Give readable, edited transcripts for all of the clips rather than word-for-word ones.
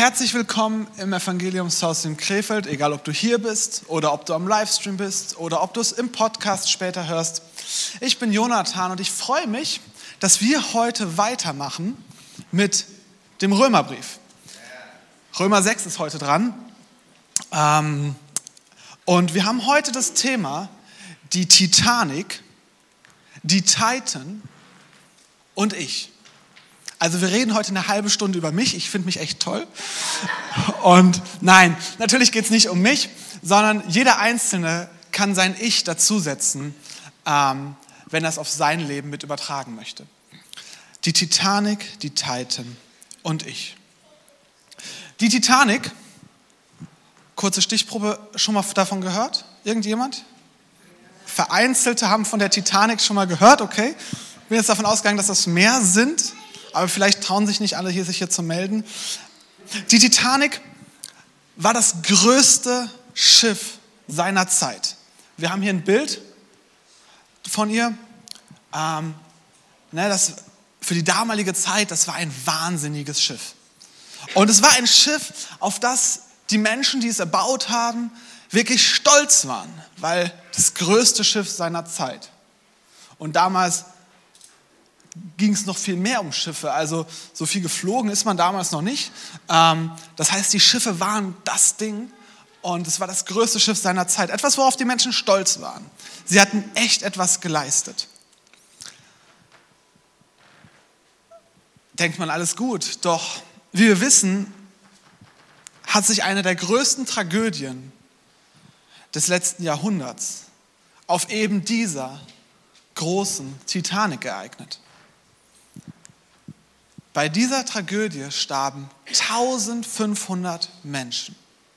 Herzlich willkommen im Evangeliumshaus in Krefeld, egal ob du hier bist oder ob du am Livestream bist oder ob du es im Podcast später hörst. Ich bin Jonathan und ich freue mich, dass wir heute weitermachen mit dem Römerbrief. Römer 6 ist heute dran. Und wir haben heute das Thema die Titanic, die Titan und ich. Also wir reden heute eine halbe Stunde über mich. Ich finde mich echt toll. Und nein, natürlich geht es nicht um mich, sondern jeder Einzelne kann sein Ich dazusetzen, wenn er es auf sein Leben mit übertragen möchte. Die Titanic, die Titan und ich. Die Titanic, kurze Stichprobe, schon mal davon gehört? Irgendjemand? Vereinzelte haben von der Titanic schon mal gehört, okay. Ich bin jetzt davon ausgegangen, dass das mehr sind, aber vielleicht trauen sich nicht alle, sich hier zu melden. Die Titanic war das größte Schiff seiner Zeit. Wir haben hier ein Bild von ihr. Das für die damalige Zeit, das war ein wahnsinniges Schiff. Und es war ein Schiff, auf das die Menschen, die es erbaut haben, wirklich stolz waren, weil das größte Schiff seiner Zeit. Und damals ging es noch viel mehr um Schiffe, also so viel geflogen ist man damals noch nicht. Das heißt, die Schiffe waren das Ding und es war das größte Schiff seiner Zeit. Etwas, worauf die Menschen stolz waren. Sie hatten echt etwas geleistet. Denkt man, alles gut, doch wie wir wissen, hat sich eine der größten Tragödien des letzten Jahrhunderts auf eben dieser großen Titanic ereignet. Bei dieser Tragödie starben 1500 Menschen.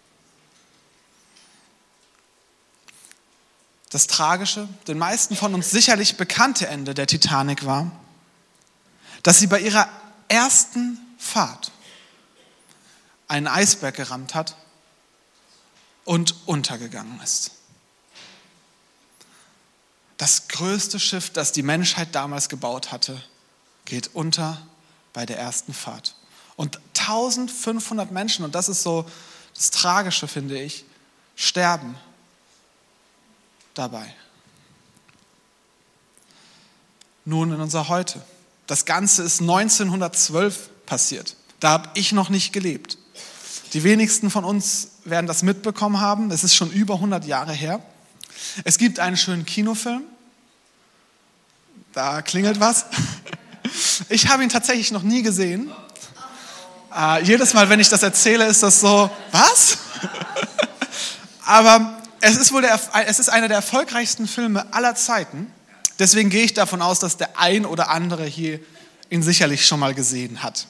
Das tragische, den meisten von uns sicherlich bekannte Ende der Titanic war, dass sie bei ihrer ersten Fahrt einen Eisberg gerammt hat und untergegangen ist. Das größte Schiff, das die Menschheit damals gebaut hatte, geht unter bei der ersten Fahrt. Und 1500 Menschen, und das ist so das Tragische, finde ich, sterben dabei. Nun in unser Heute. Das Ganze ist 1912 passiert. Da habe ich noch nicht gelebt. Die wenigsten von uns werden das mitbekommen haben. Es ist schon über 100 Jahre her. Es gibt einen schönen Kinofilm. Da klingelt was. Ich habe ihn tatsächlich noch nie gesehen. Jedes Mal, wenn ich das erzähle, ist das so, was? Aber es ist einer der erfolgreichsten Filme aller Zeiten. Deswegen gehe ich davon aus, dass der ein oder andere hier ihn sicherlich schon mal gesehen hat.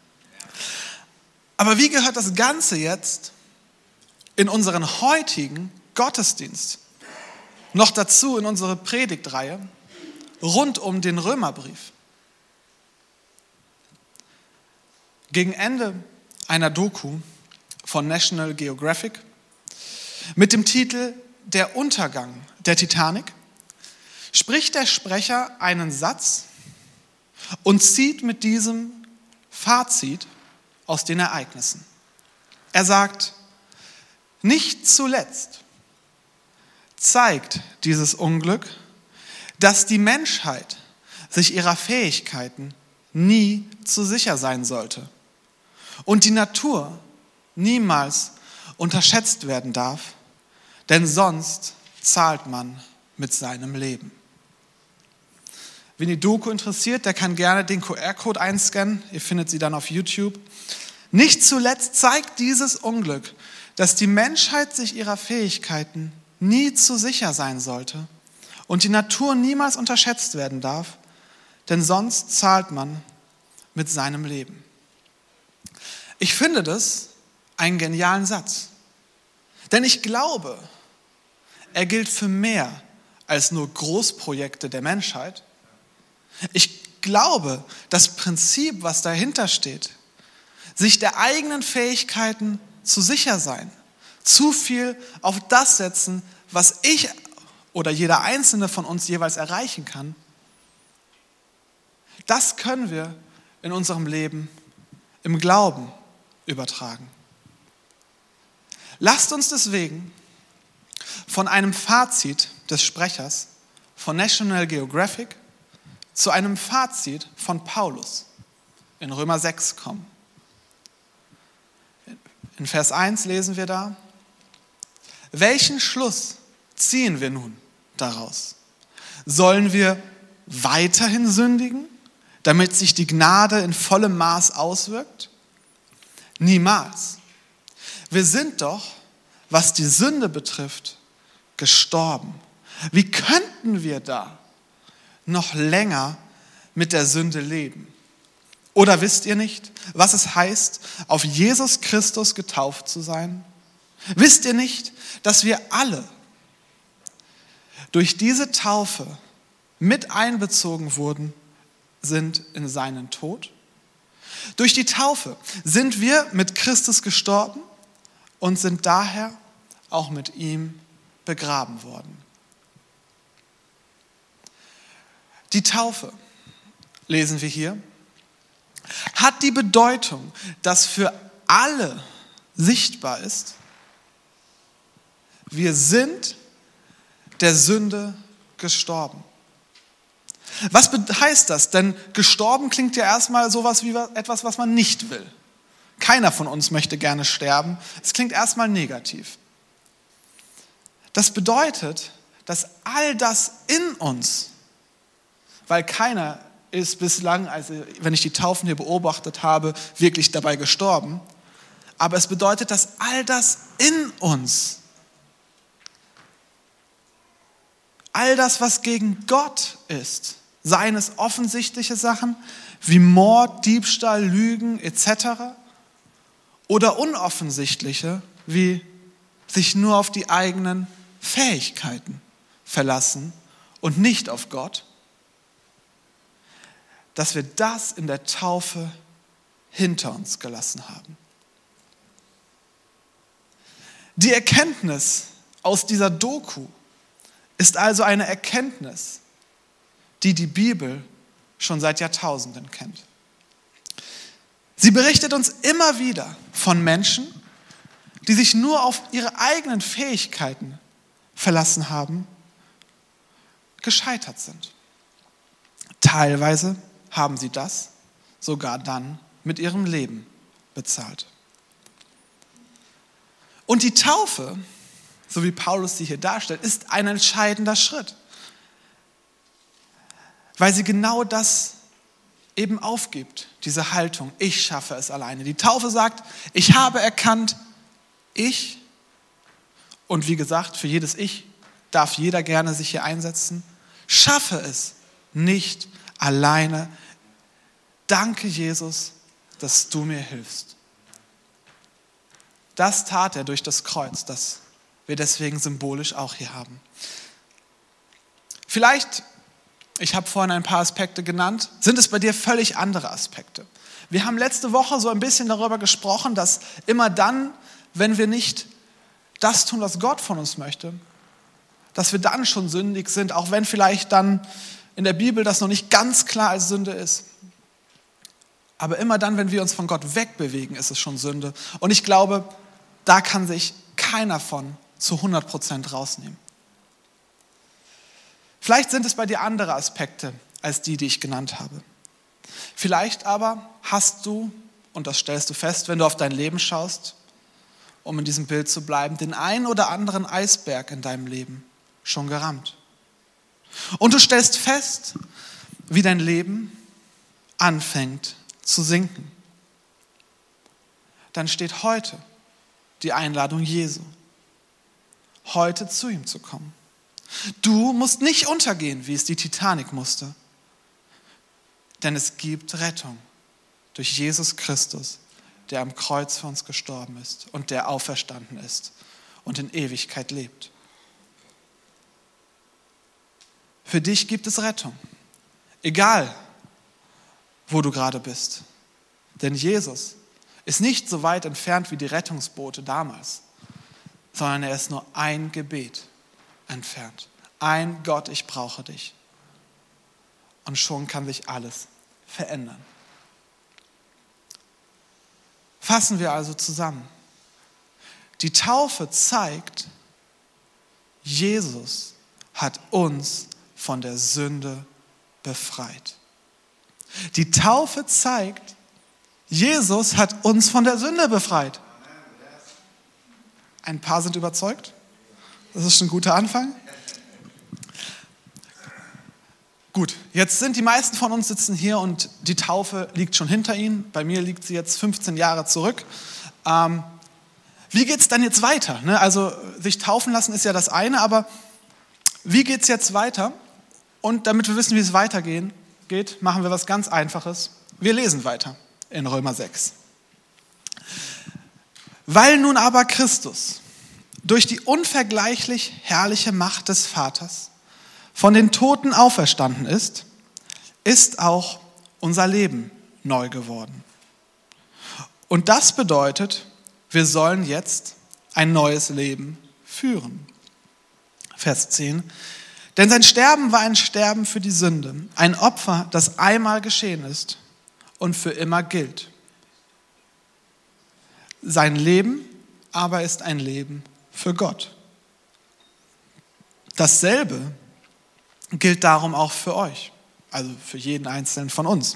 Aber wie gehört das Ganze jetzt in unseren heutigen Gottesdienst? Noch dazu in unsere Predigtreihe rund um den Römerbrief. Gegen Ende einer Doku von National Geographic mit dem Titel Der Untergang der Titanic spricht der Sprecher einen Satz und zieht mit diesem Fazit aus den Ereignissen. Er sagt, nicht zuletzt zeigt dieses Unglück, dass die Menschheit sich ihrer Fähigkeiten nie zu sicher sein sollte und die Natur niemals unterschätzt werden darf, denn sonst zahlt man mit seinem Leben. Wen die Doku interessiert, der kann gerne den QR-Code einscannen. Ihr findet sie dann auf YouTube. Nicht zuletzt zeigt dieses Unglück, dass die Menschheit sich ihrer Fähigkeiten nie zu sicher sein sollte und die Natur niemals unterschätzt werden darf, denn sonst zahlt man mit seinem Leben. Ich finde das einen genialen Satz, denn ich glaube, er gilt für mehr als nur Großprojekte der Menschheit. Ich glaube, das Prinzip, was dahinter steht, sich der eigenen Fähigkeiten zu sicher sein, zu viel auf das setzen, was ich oder jeder Einzelne von uns jeweils erreichen kann, das können wir in unserem Leben im Glauben übertragen. Lasst uns deswegen von einem Fazit des Sprechers von National Geographic zu einem Fazit von Paulus in Römer 6 kommen. In Vers 1 lesen wir da: Welchen Schluss ziehen wir nun daraus? Sollen wir weiterhin sündigen, damit sich die Gnade in vollem Maß auswirkt? Niemals. Wir sind doch, was die Sünde betrifft, gestorben. Wie könnten wir da noch länger mit der Sünde leben? Oder wisst ihr nicht, was es heißt, auf Jesus Christus getauft zu sein? Wisst ihr nicht, dass wir alle durch diese Taufe mit einbezogen sind in seinen Tod? Durch die Taufe sind wir mit Christus gestorben und sind daher auch mit ihm begraben worden. Die Taufe, lesen wir hier, hat die Bedeutung, dass für alle sichtbar ist: Wir sind der Sünde gestorben. Was heißt das? Denn gestorben klingt ja erstmal sowas wie etwas, was man nicht will. Keiner von uns möchte gerne sterben. Es klingt erstmal negativ. Das bedeutet, dass all das in uns, weil keiner ist bislang, also wenn ich die Taufen hier beobachtet habe, wirklich dabei gestorben, aber es bedeutet, dass all das in uns, all das, was gegen Gott ist, seien es offensichtliche Sachen wie Mord, Diebstahl, Lügen etc. oder unoffensichtliche wie sich nur auf die eigenen Fähigkeiten verlassen und nicht auf Gott, dass wir das in der Taufe hinter uns gelassen haben. Die Erkenntnis aus dieser Doku ist also eine Erkenntnis, die die Bibel schon seit Jahrtausenden kennt. Sie berichtet uns immer wieder von Menschen, die sich nur auf ihre eigenen Fähigkeiten verlassen haben, gescheitert sind. Teilweise haben sie das sogar dann mit ihrem Leben bezahlt. Und die Taufe, so wie Paulus sie hier darstellt, ist ein entscheidender Schritt, weil sie genau das eben aufgibt, diese Haltung: Ich schaffe es alleine. Die Taufe sagt: Ich habe erkannt, ich, und wie gesagt, für jedes Ich darf jeder gerne sich hier einsetzen, schaffe es nicht alleine. Danke, Jesus, dass du mir hilfst. Das tat er durch das Kreuz, das wir deswegen symbolisch auch hier haben. Vielleicht, ich habe vorhin ein paar Aspekte genannt, sind es bei dir völlig andere Aspekte. Wir haben letzte Woche so ein bisschen darüber gesprochen, dass immer dann, wenn wir nicht das tun, was Gott von uns möchte, dass wir dann schon sündig sind, auch wenn vielleicht dann in der Bibel das noch nicht ganz klar als Sünde ist. Aber immer dann, wenn wir uns von Gott wegbewegen, ist es schon Sünde. Und ich glaube, da kann sich keiner von zu 100% rausnehmen. Vielleicht sind es bei dir andere Aspekte als die ich genannt habe. Vielleicht aber hast du, und das stellst du fest, wenn du auf dein Leben schaust, um in diesem Bild zu bleiben, den einen oder anderen Eisberg in deinem Leben schon gerammt. Und du stellst fest, wie dein Leben anfängt zu sinken. Dann steht heute die Einladung Jesu, heute zu ihm zu kommen. Du musst nicht untergehen, wie es die Titanic musste, denn es gibt Rettung durch Jesus Christus, der am Kreuz für uns gestorben ist und der auferstanden ist und in Ewigkeit lebt. Für dich gibt es Rettung, egal wo du gerade bist. Denn Jesus ist nicht so weit entfernt wie die Rettungsboote damals, sondern er ist nur ein Gebet entfernt. Ein Gott, ich brauche dich. Und schon kann sich alles verändern. Fassen wir also zusammen. Die Taufe zeigt, Jesus hat uns von der Sünde befreit. Die Taufe zeigt, Jesus hat uns von der Sünde befreit. Ein paar sind überzeugt. Das ist schon ein guter Anfang. Gut, jetzt sind die meisten von uns sitzen hier und die Taufe liegt schon hinter ihnen. Bei mir liegt sie jetzt 15 Jahre zurück. Wie geht es dann jetzt weiter? Also sich taufen lassen ist ja das eine, aber wie geht es jetzt weiter? Und damit wir wissen, wie es weitergeht, machen wir was ganz Einfaches. Wir lesen weiter in Römer 6. Weil nun aber Christus durch die unvergleichlich herrliche Macht des Vaters von den Toten auferstanden ist, ist auch unser Leben neu geworden. Und das bedeutet, wir sollen jetzt ein neues Leben führen. Vers 10. Denn sein Sterben war ein Sterben für die Sünde, ein Opfer, das einmal geschehen ist und für immer gilt. Sein Leben aber ist ein Leben für Gott. Dasselbe gilt darum auch für euch, also für jeden Einzelnen von uns.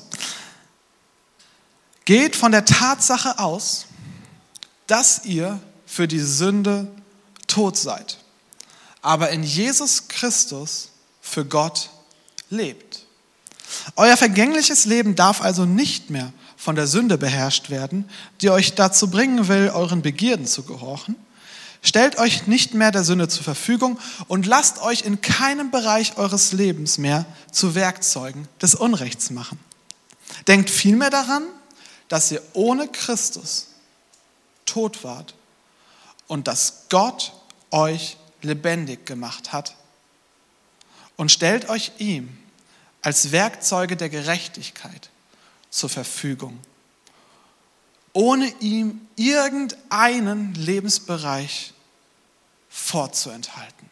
Geht von der Tatsache aus, dass ihr für die Sünde tot seid, aber in Jesus Christus für Gott lebt. Euer vergängliches Leben darf also nicht mehr von der Sünde beherrscht werden, die euch dazu bringen will, euren Begierden zu gehorchen. Stellt euch nicht mehr der Sünde zur Verfügung und lasst euch in keinem Bereich eures Lebens mehr zu Werkzeugen des Unrechts machen. Denkt vielmehr daran, dass ihr ohne Christus tot wart und dass Gott euch lebendig gemacht hat. Und stellt euch ihm als Werkzeuge der Gerechtigkeit zur Verfügung, ohne ihm irgendeinen Lebensbereich vorzuenthalten.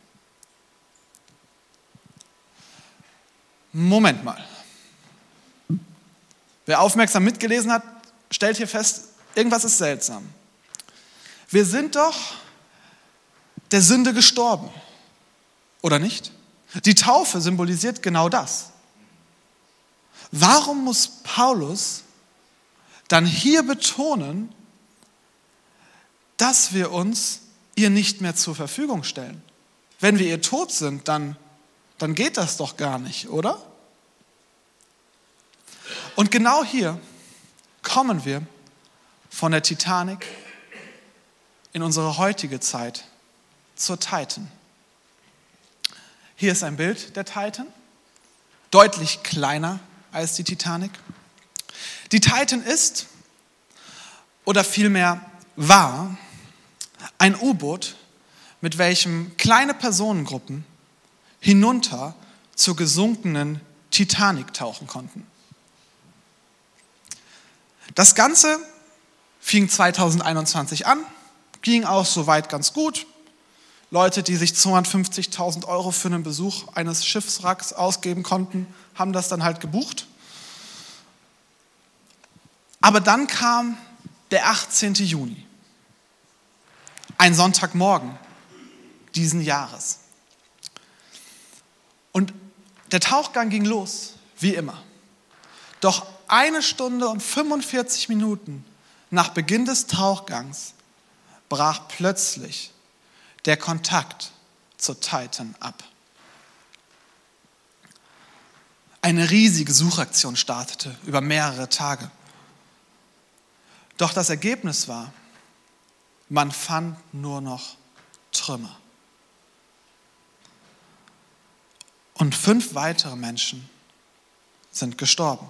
Moment mal. Wer aufmerksam mitgelesen hat, stellt hier fest, irgendwas ist seltsam. Wir sind doch der Sünde gestorben, oder nicht? Die Taufe symbolisiert genau das. Warum muss Paulus dann hier betonen, dass wir uns ihr nicht mehr zur Verfügung stellen? Wenn wir ihr tot sind, dann geht das doch gar nicht, oder? Und genau hier kommen wir von der Titanic in unsere heutige Zeit zur Titan. Hier ist ein Bild der Titan, deutlich kleiner als die Titanic. Die Titan ist, oder vielmehr war, ein U-Boot, mit welchem kleine Personengruppen hinunter zur gesunkenen Titanic tauchen konnten. Das Ganze fing 2021 an, ging auch soweit ganz gut. Leute, die sich 250.000 € für einen Besuch eines Schiffswracks ausgeben konnten, haben das dann halt gebucht. Aber dann kam der 18. Juni, ein Sonntagmorgen diesen Jahres. Und der Tauchgang ging los, wie immer. Doch 1 Stunde und 45 Minuten nach Beginn des Tauchgangs brach plötzlich der Kontakt zur Titan ab. Eine riesige Suchaktion startete über mehrere Tage. Doch das Ergebnis war, man fand nur noch Trümmer. Und 5 weitere Menschen sind gestorben.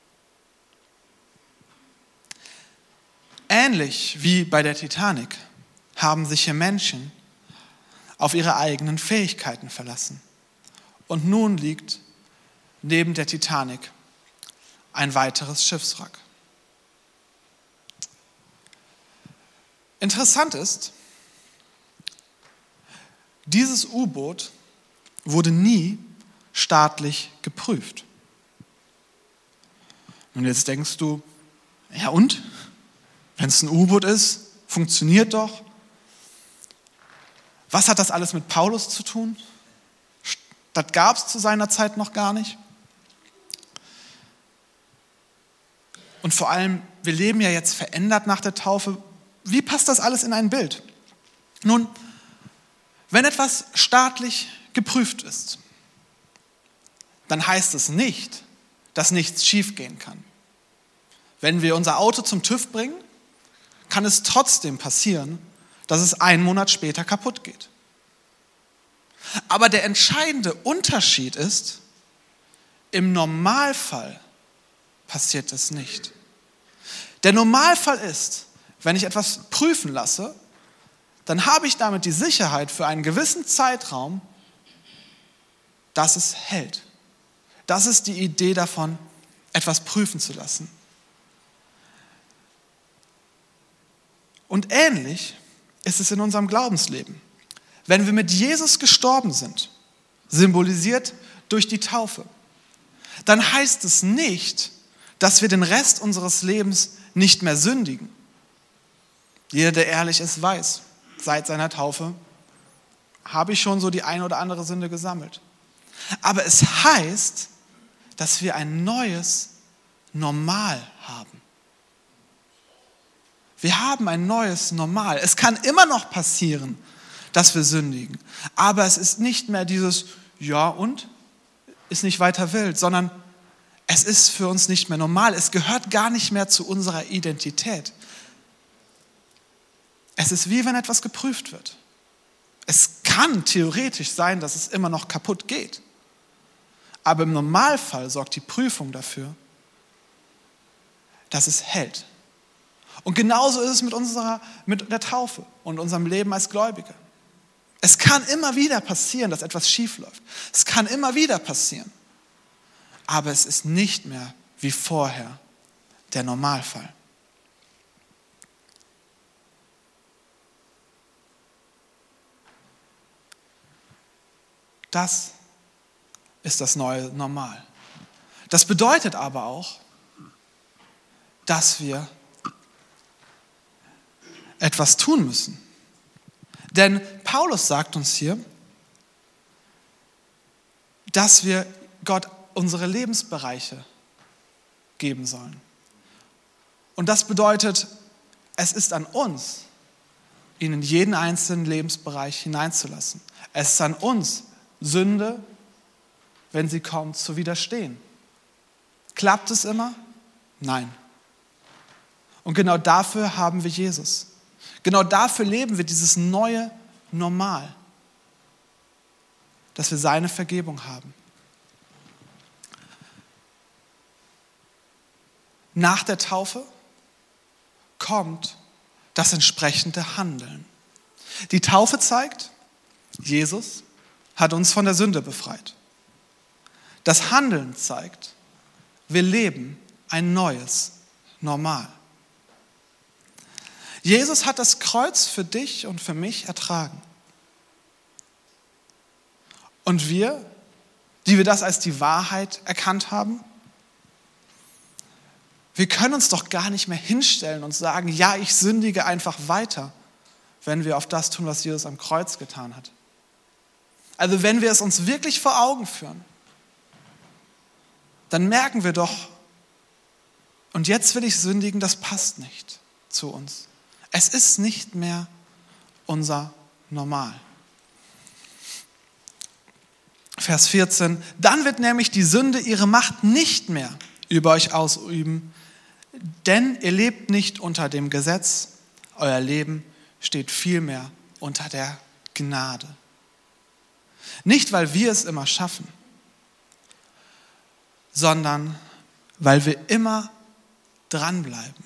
Ähnlich wie bei der Titanic haben sich hier Menschen auf ihre eigenen Fähigkeiten verlassen. Und nun liegt neben der Titanic ein weiteres Schiffswrack. Interessant ist, dieses U-Boot wurde nie staatlich geprüft. Und jetzt denkst du, ja und? Wenn es ein U-Boot ist, funktioniert doch. Was hat das alles mit Paulus zu tun? Das gab es zu seiner Zeit noch gar nicht. Und vor allem, wir leben ja jetzt verändert nach der Taufe. Wie passt das alles in ein Bild? Nun, wenn etwas staatlich geprüft ist, dann heißt es nicht, dass nichts schiefgehen kann. Wenn wir unser Auto zum TÜV bringen, kann es trotzdem passieren, dass es einen Monat später kaputt geht. Aber der entscheidende Unterschied ist, im Normalfall passiert es nicht. Der Normalfall ist, wenn ich etwas prüfen lasse, dann habe ich damit die Sicherheit für einen gewissen Zeitraum, dass es hält. Das ist die Idee davon, etwas prüfen zu lassen. Und ähnlich ist es in unserem Glaubensleben. Wenn wir mit Jesus gestorben sind, symbolisiert durch die Taufe, dann heißt es nicht, dass wir den Rest unseres Lebens nicht mehr sündigen. Jeder, der ehrlich ist, weiß, seit seiner Taufe habe ich schon so die eine oder andere Sünde gesammelt. Aber es heißt, dass wir ein neues Normal haben. Wir haben ein neues Normal. Es kann immer noch passieren, dass wir sündigen. Aber es ist nicht mehr dieses Ja und ist nicht weiter wild, sondern es ist für uns nicht mehr normal. Es gehört gar nicht mehr zu unserer Identität. Es ist wie wenn etwas geprüft wird. Es kann theoretisch sein, dass es immer noch kaputt geht. Aber im Normalfall sorgt die Prüfung dafür, dass es hält. Und genauso ist es mit der Taufe und unserem Leben als Gläubige. Es kann immer wieder passieren, dass etwas schief läuft. Es kann immer wieder passieren. Aber es ist nicht mehr wie vorher der Normalfall. Das ist das neue Normal. Das bedeutet aber auch, dass wir etwas tun müssen. Denn Paulus sagt uns hier, dass wir Gott unsere Lebensbereiche geben sollen. Und das bedeutet, es ist an uns, ihn in jeden einzelnen Lebensbereich hineinzulassen. Es ist an uns, Sünde, wenn sie kommt, zu widerstehen. Klappt es immer? Nein. Und genau dafür haben wir Jesus. Genau dafür leben wir dieses neue Normal, dass wir seine Vergebung haben. Nach der Taufe kommt das entsprechende Handeln. Die Taufe zeigt, Jesus hat uns von der Sünde befreit. Das Handeln zeigt, wir leben ein neues Normal. Jesus hat das Kreuz für dich und für mich ertragen. Und wir, die wir das als die Wahrheit erkannt haben, wir können uns doch gar nicht mehr hinstellen und sagen, ja, ich sündige einfach weiter, wenn wir auf das tun, was Jesus am Kreuz getan hat. Also wenn wir es uns wirklich vor Augen führen, dann merken wir doch, und jetzt will ich sündigen, das passt nicht zu uns. Es ist nicht mehr unser Normal. Vers 14, dann wird nämlich die Sünde ihre Macht nicht mehr über euch ausüben, denn ihr lebt nicht unter dem Gesetz, euer Leben steht vielmehr unter der Gnade. Nicht, weil wir es immer schaffen, sondern weil wir immer dranbleiben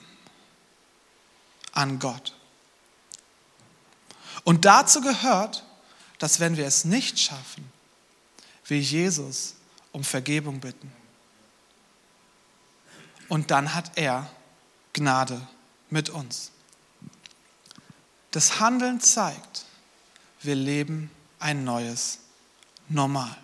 an Gott. Und dazu gehört, dass wenn wir es nicht schaffen, wir Jesus um Vergebung bitten. Und dann hat er Gnade mit uns. Das Handeln zeigt, wir leben ein neues Normal.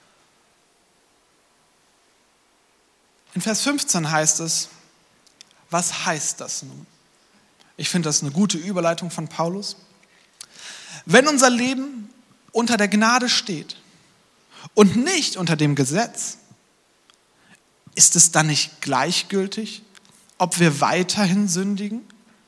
In Vers 15 heißt es, was heißt das nun? Ich finde das eine gute Überleitung von Paulus. Wenn unser Leben unter der Gnade steht und nicht unter dem Gesetz, ist es dann nicht gleichgültig, ob wir weiterhin sündigen?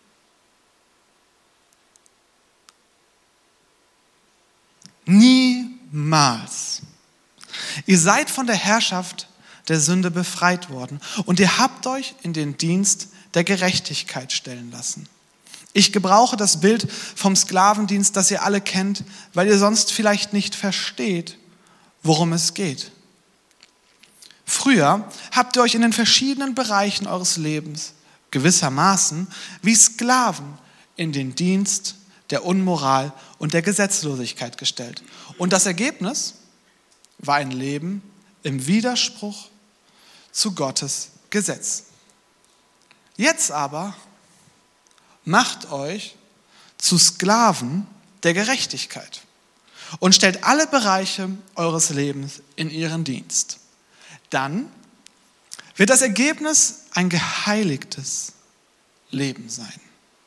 Niemals. Ihr seid von der Herrschaft der Sünde befreit worden und ihr habt euch in den Dienst der Gerechtigkeit stellen lassen. Ich gebrauche das Bild vom Sklavendienst, das ihr alle kennt, weil ihr sonst vielleicht nicht versteht, worum es geht. Früher habt ihr euch in den verschiedenen Bereichen eures Lebens gewissermaßen wie Sklaven in den Dienst der Unmoral und der Gesetzlosigkeit gestellt. Und das Ergebnis war ein Leben im Widerspruch zu Gottes Gesetz. Jetzt aber macht euch zu Sklaven der Gerechtigkeit und stellt alle Bereiche eures Lebens in ihren Dienst. Dann wird das Ergebnis ein geheiligtes Leben sein.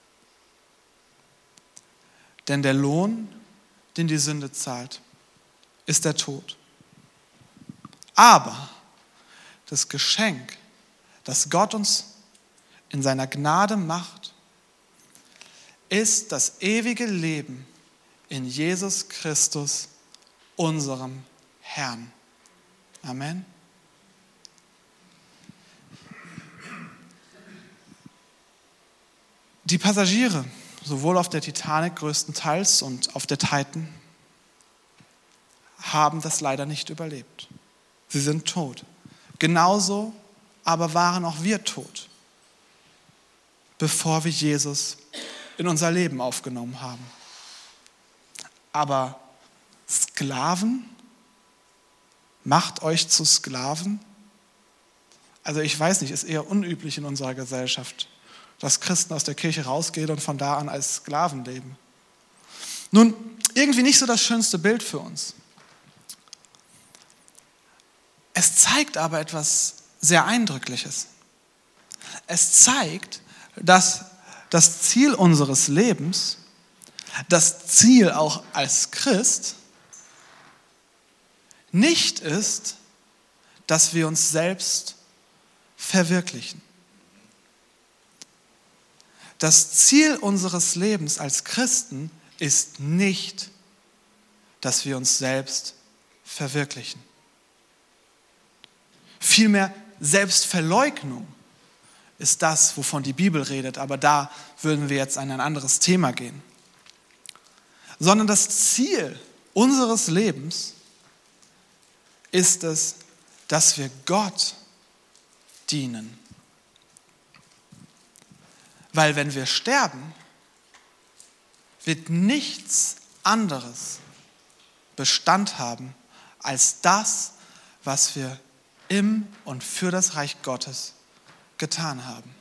Denn der Lohn, den die Sünde zahlt, ist der Tod. Aber das Geschenk, das Gott uns in seiner Gnade macht, ist das ewige Leben in Jesus Christus, unserem Herrn. Amen. Die Passagiere, sowohl auf der Titanic größtenteils und auf der Titan, haben das leider nicht überlebt. Sie sind tot. Genauso aber waren auch wir tot, bevor wir Jesus in unser Leben aufgenommen haben. Aber Sklaven? Macht euch zu Sklaven? Also ich weiß nicht, ist eher unüblich in unserer Gesellschaft, dass Christen aus der Kirche rausgehen und von da an als Sklaven leben. Nun, irgendwie nicht so das schönste Bild für uns. Es zeigt aber etwas sehr Eindrückliches. Es zeigt, dass das Ziel unseres Lebens, das Ziel auch als Christ, nicht ist, dass wir uns selbst verwirklichen. Das Ziel unseres Lebens als Christen ist nicht, dass wir uns selbst verwirklichen. Vielmehr Selbstverleugnung ist das, wovon die Bibel redet, aber da würden wir jetzt an ein anderes Thema gehen. Sondern das Ziel unseres Lebens ist es, dass wir Gott dienen. Weil wenn wir sterben, wird nichts anderes Bestand haben als das, was wir im und für das Reich Gottes getan haben.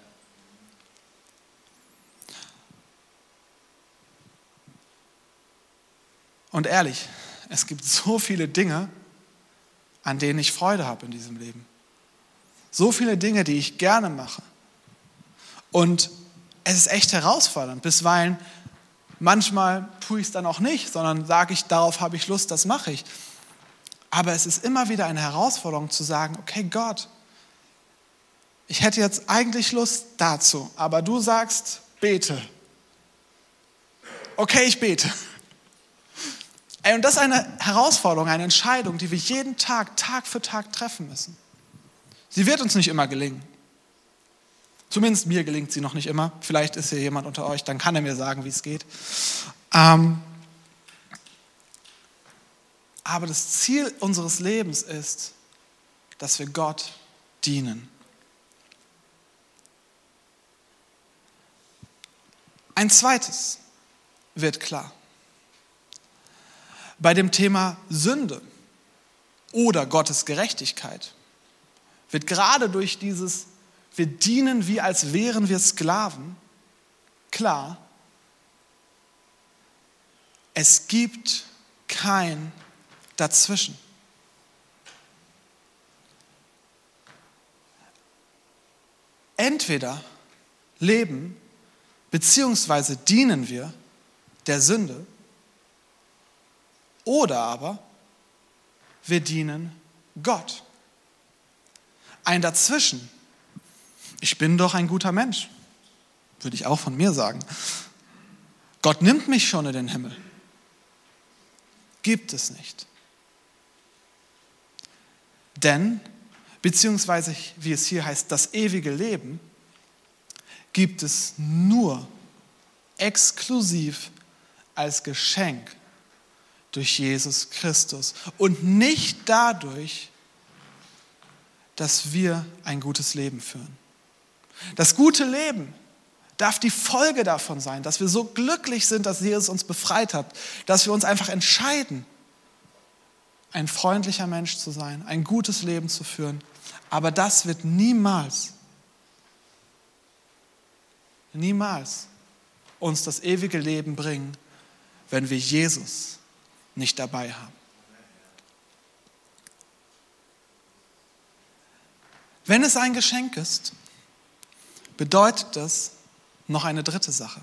Und ehrlich, es gibt so viele Dinge, an denen ich Freude habe in diesem Leben. So viele Dinge, die ich gerne mache. Und es ist echt herausfordernd. Bisweilen, manchmal tue ich es dann auch nicht, sondern sage ich, darauf habe ich Lust, das mache ich. Aber es ist immer wieder eine Herausforderung zu sagen, okay Gott, ich hätte jetzt eigentlich Lust dazu, aber du sagst, bete. Okay, ich bete. Und das ist eine Herausforderung, eine Entscheidung, die wir jeden Tag, Tag für Tag treffen müssen. Sie wird uns nicht immer gelingen. Zumindest mir gelingt sie noch nicht immer. Vielleicht ist hier jemand unter euch, dann kann er mir sagen, wie es geht. Aber das Ziel unseres Lebens ist, dass wir Gott dienen. Ein zweites wird klar. Bei dem Thema Sünde oder Gottes Gerechtigkeit wird gerade durch dieses, wir dienen wie als wären wir Sklaven, klar, es gibt kein Dazwischen. Entweder leben, beziehungsweise dienen wir der Sünde, oder aber wir dienen Gott. Ein Dazwischen. Ich bin doch ein guter Mensch, würde ich auch von mir sagen. Gott nimmt mich schon in den Himmel. Gibt es nicht. Denn, beziehungsweise wie es hier heißt, das ewige Leben gibt es nur exklusiv als Geschenk durch Jesus Christus und nicht dadurch, dass wir ein gutes Leben führen. Das gute Leben darf die Folge davon sein, dass wir so glücklich sind, dass Jesus uns befreit hat, dass wir uns einfach entscheiden, ein freundlicher Mensch zu sein, ein gutes Leben zu führen. Aber das wird niemals uns das ewige Leben bringen, wenn wir Jesus nicht dabei haben. Wenn es ein Geschenk ist, bedeutet das noch eine dritte Sache.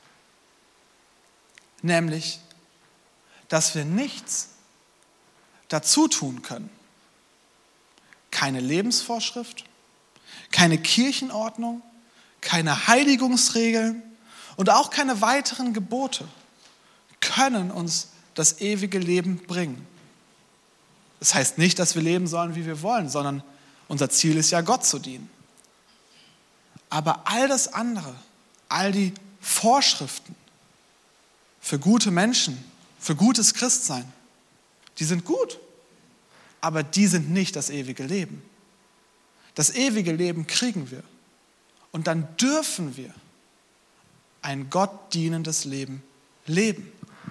Nämlich, dass wir nichts dazu tun können. Keine Lebensvorschrift, keine Kirchenordnung, keine Heiligungsregeln und auch keine weiteren Gebote können uns das ewige Leben bringen. Das heißt nicht, dass wir leben sollen, wie wir wollen, sondern unser Ziel ist ja, Gott zu dienen. Aber all das andere, all die Vorschriften für gute Menschen, für gutes Christsein, die sind gut, aber die sind nicht das ewige Leben. Das ewige Leben kriegen wir und dann dürfen wir ein Gott dienendes Leben leben.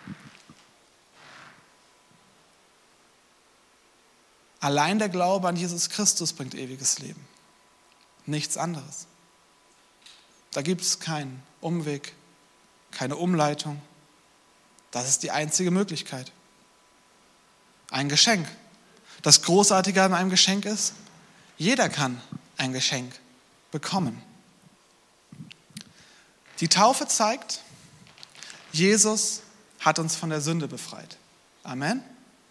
Allein der Glaube an Jesus Christus bringt ewiges Leben. Nichts anderes. Da gibt es keinen Umweg, keine Umleitung. Das ist die einzige Möglichkeit. Ein Geschenk. Das Großartige an einem Geschenk ist, jeder kann ein Geschenk bekommen. Die Taufe zeigt, Jesus hat uns von der Sünde befreit. Amen.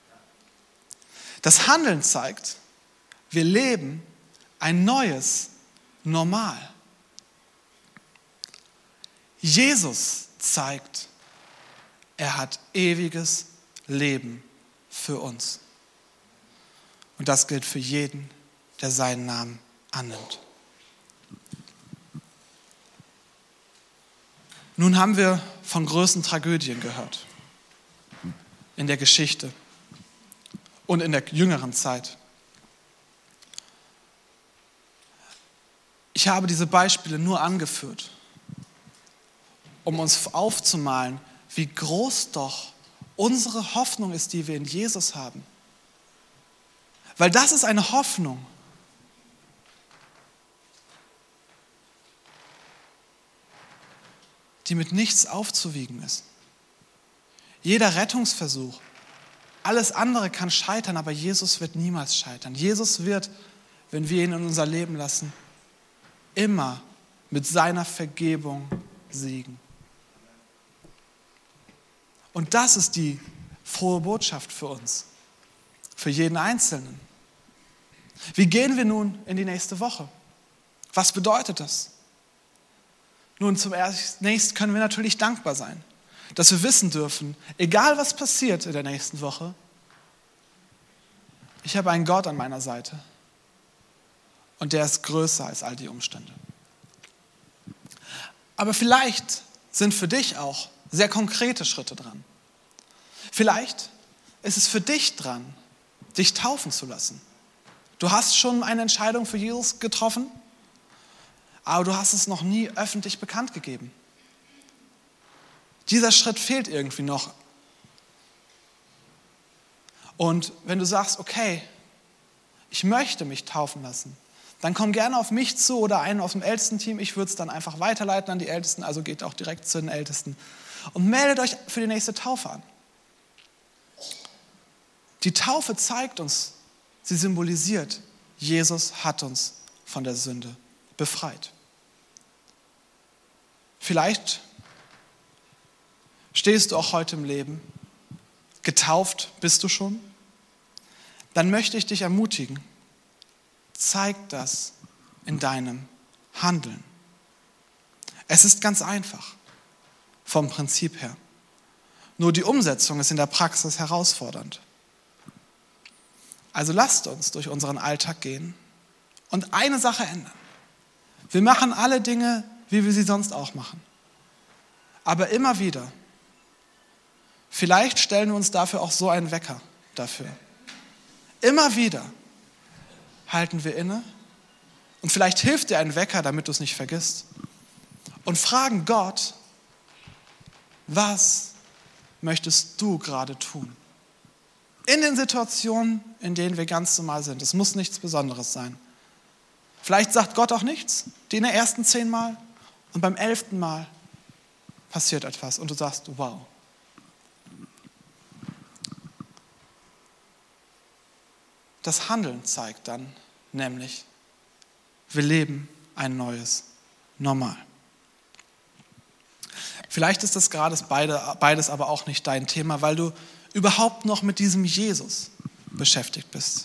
Das Handeln zeigt, wir leben ein neues Normal. Jesus zeigt, er hat ewiges Leben für uns. Und das gilt für jeden, der seinen Namen annimmt. Nun haben wir von größten Tragödien gehört in der Geschichte und in der jüngeren Zeit. Ich habe diese Beispiele nur angeführt, um uns aufzumalen, wie groß doch unsere Hoffnung ist, die wir in Jesus haben. Weil das ist eine Hoffnung, die mit nichts aufzuwiegen ist. Jeder Rettungsversuch, alles andere kann scheitern, aber Jesus wird niemals scheitern. Jesus wird, wenn wir ihn in unser Leben lassen, immer mit seiner Vergebung siegen. Und das ist die frohe Botschaft für uns, für jeden Einzelnen. Wie gehen wir nun in die nächste Woche? Was bedeutet das? Nun, zunächst können wir natürlich dankbar sein, dass wir wissen dürfen, egal was passiert in der nächsten Woche, ich habe einen Gott an meiner Seite und der ist größer als all die Umstände. Aber vielleicht sind für dich auch sehr konkrete Schritte dran. Vielleicht ist es für dich dran, dich taufen zu lassen. Du hast schon eine Entscheidung für Jesus getroffen, aber du hast es noch nie öffentlich bekannt gegeben. Dieser Schritt fehlt irgendwie noch. Und wenn du sagst, okay, ich möchte mich taufen lassen, dann komm gerne auf mich zu oder einen aus dem Ältestenteam. Ich würde es dann einfach weiterleiten an die Ältesten, also geht auch direkt zu den Ältesten. Und meldet euch für die nächste Taufe an. Die Taufe zeigt uns, sie symbolisiert, Jesus hat uns von der Sünde befreit. Vielleicht stehst du auch heute im Leben, getauft bist du schon, dann möchte ich dich ermutigen, zeig das in deinem Handeln. Es ist ganz einfach, vom Prinzip her. Nur die Umsetzung ist in der Praxis herausfordernd. Also lasst uns durch unseren Alltag gehen und eine Sache ändern. Wir machen alle Dinge, wie wir sie sonst auch machen. Aber immer wieder, vielleicht stellen wir uns dafür auch so einen Wecker dafür. Immer wieder halten wir inne und vielleicht hilft dir ein Wecker, damit du es nicht vergisst. Und fragen Gott, was möchtest du gerade tun? In den Situationen, in denen wir ganz normal sind. Es muss nichts Besonderes sein. Vielleicht sagt Gott auch nichts, die in den ersten 10 Mal und beim 11. Mal passiert etwas und du sagst, wow. Das Handeln zeigt dann nämlich, wir leben ein neues Normal. Vielleicht ist das gerade beides aber auch nicht dein Thema, weil du überhaupt noch mit diesem Jesus beschäftigt bist.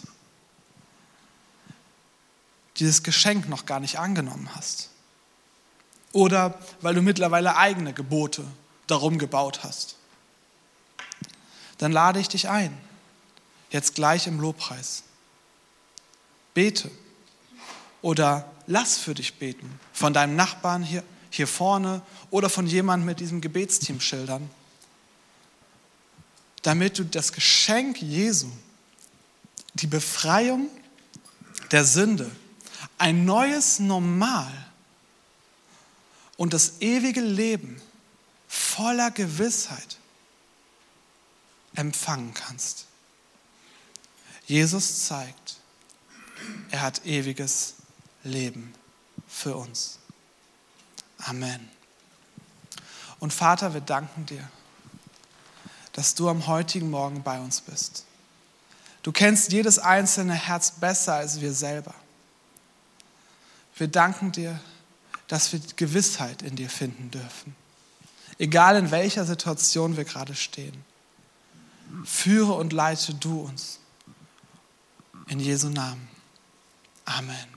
Dieses Geschenk noch gar nicht angenommen hast. Oder weil du mittlerweile eigene Gebote darum gebaut hast. Dann lade ich dich ein, jetzt gleich im Lobpreis. Bete oder lass für dich beten, von deinem Nachbarn hier vorne oder von jemandem mit diesem Gebetsteam schildern, damit du das Geschenk Jesu, die Befreiung der Sünde, ein neues Normal und das ewige Leben voller Gewissheit empfangen kannst. Jesus zeigt, er hat ewiges Leben für uns. Amen. Und Vater, wir danken dir, dass du am heutigen Morgen bei uns bist. Du kennst jedes einzelne Herz besser als wir selber. Wir danken dir, dass wir Gewissheit in dir finden dürfen. Egal in welcher Situation wir gerade stehen. Führe und leite du uns. In Jesu Namen. Amen.